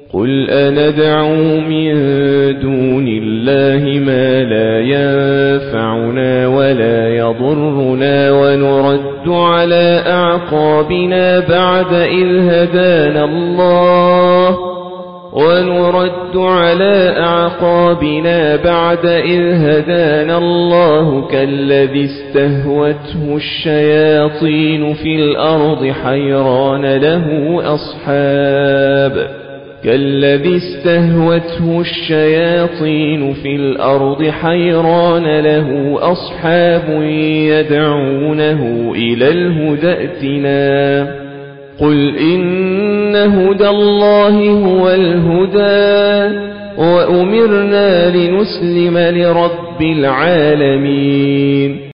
قل أندعو من دون الله ما لا ينفعنا ولا يضرنا ونرد على أعقابنا بعد إذ هدانا الله كالذي استهوته الشياطين في الأرض حيران له أصحاب يدعونه إلى الهدى ائتنا قل إن هدى الله هو الهدى وأمرنا لنسلم لرب العالمين